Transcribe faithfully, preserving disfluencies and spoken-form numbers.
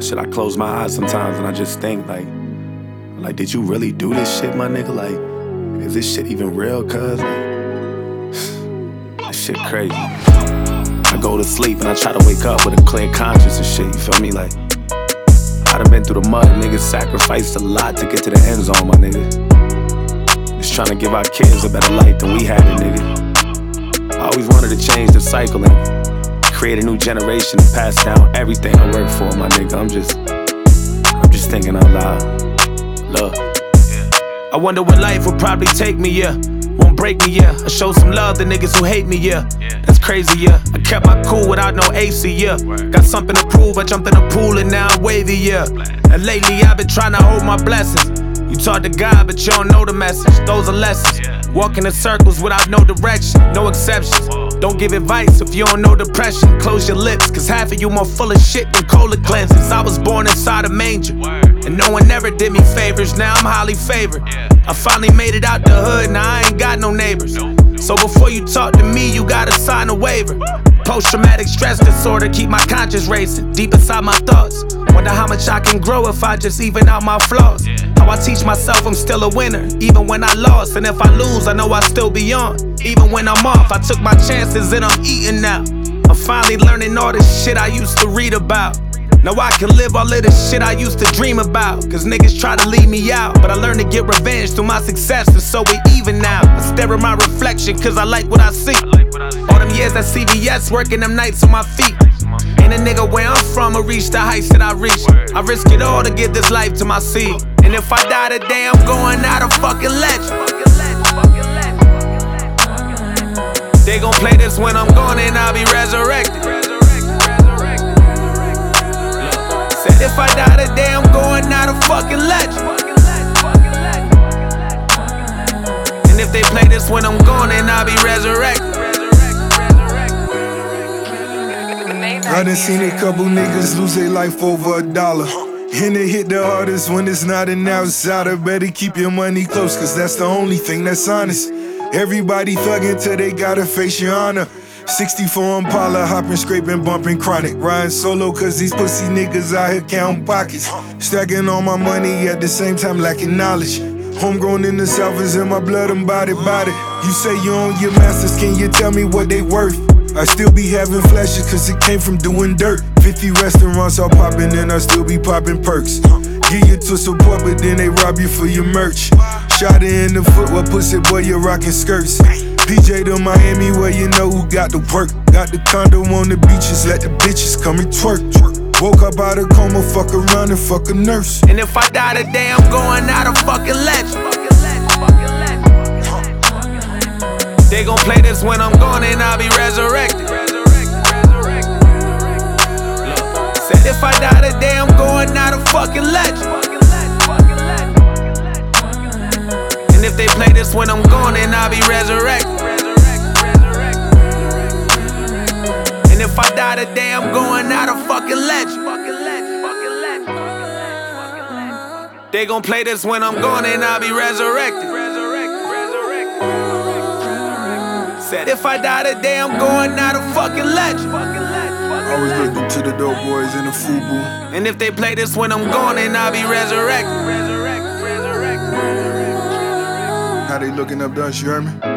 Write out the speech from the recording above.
Shit, I close my eyes sometimes and I just think like, like, did you really do this shit, my nigga? Like, is this shit even real, cuz? Like, this shit crazy. I go to sleep and I try to wake up with a clear conscience and shit, you feel me? Like, I done been through the mud, niggas sacrificed a lot to get to the end zone, my nigga. Just trying to give our kids a better life than we had it, nigga. I always wanted to change the cycle and create a new generation and pass down everything I work for, my nigga. I'm just, I'm just thinking out loud. Love. I wonder what life would probably take me, yeah. Won't break me, yeah. I show some love to niggas who hate me, yeah. That's crazy, yeah. I kept my cool without no A C, yeah. Got something to prove, I jumped in the pool and now I'm wavy, yeah. And lately I've been trying to hold my blessings. You talk to God, but you don't know the message. Those are lessons. Walking in circles without no direction, no exceptions. Don't give advice if you don't know depression. Close your lips, cause half of you more full of shit than cola cleanses. I was born inside a manger, and no one ever did me favors. Now I'm highly favored. I finally made it out the hood, now I ain't got no neighbors. So before you talk to me, you gotta sign a waiver. Post-traumatic stress disorder, keep my conscience racing deep inside my thoughts. Wonder how much I can grow if I just even out my flaws. How I teach myself I'm still a winner, even when I lost. And if I lose, I know I'll still be on. Even when I'm off, I took my chances and I'm eating now. I'm finally learning all this shit I used to read about. Now I can live all of this shit I used to dream about. Cause niggas try to leave me out, but I learned to get revenge through my success, and so we even now. I stare at my reflection cause I like what I see. All them years at C V S, working them nights on my feet. Ain't a nigga where I'm from will reach the heights that I reached. I risk it all to give this life to my seed. And if I die today, I'm going out a fucking legend. They gon' play this when I'm gone and I'll be resurrected. Said if I die today, I'm going out a fucking legend. And if they play this when I'm gone, then I'll be resurrected. I done seen a couple niggas lose their life over a dollar. And it hit the hardest when it's not an outsider. Better keep your money close, cause that's the only thing that's honest. Everybody thuggin' till they gotta face your honor. sixty-four Impala, hopping, scraping, bumping chronic. Riding solo cause these pussy niggas out here counting pockets. Stacking all my money at the same time lacking knowledge. Homegrown in the South is in my blood, I'm body body. You say you own your masters, can you tell me what they worth? I still be having flashes cause it came from doing dirt. Fifty restaurants all popping and I still be popping perks. Give you to support but then they rob you for your merch. Shot it in the foot, what pussy boy you rocking skirts. P J to Miami where you know who got the work. Got the condo on the beaches, let the bitches come and twerk. Woke up out of coma, fuck around and fuck a nurse. And if I die today, I'm going out a fucking legend. They gon' play this when I'm gone and I'll be resurrected. Said if I die today, I'm going out a fucking legend. And if they play this when I'm gone, then I'll be resurrected. And if I die today, I'm going out a fucking legend. They gon' play this when I'm gone and I'll be resurrected. Said if I die today, I'm going out a fucking legend. I was looking to the dope boys in the FUBU. And if they play this when I'm gone, then I'll be resurrected. How they looking up dust, you heard me?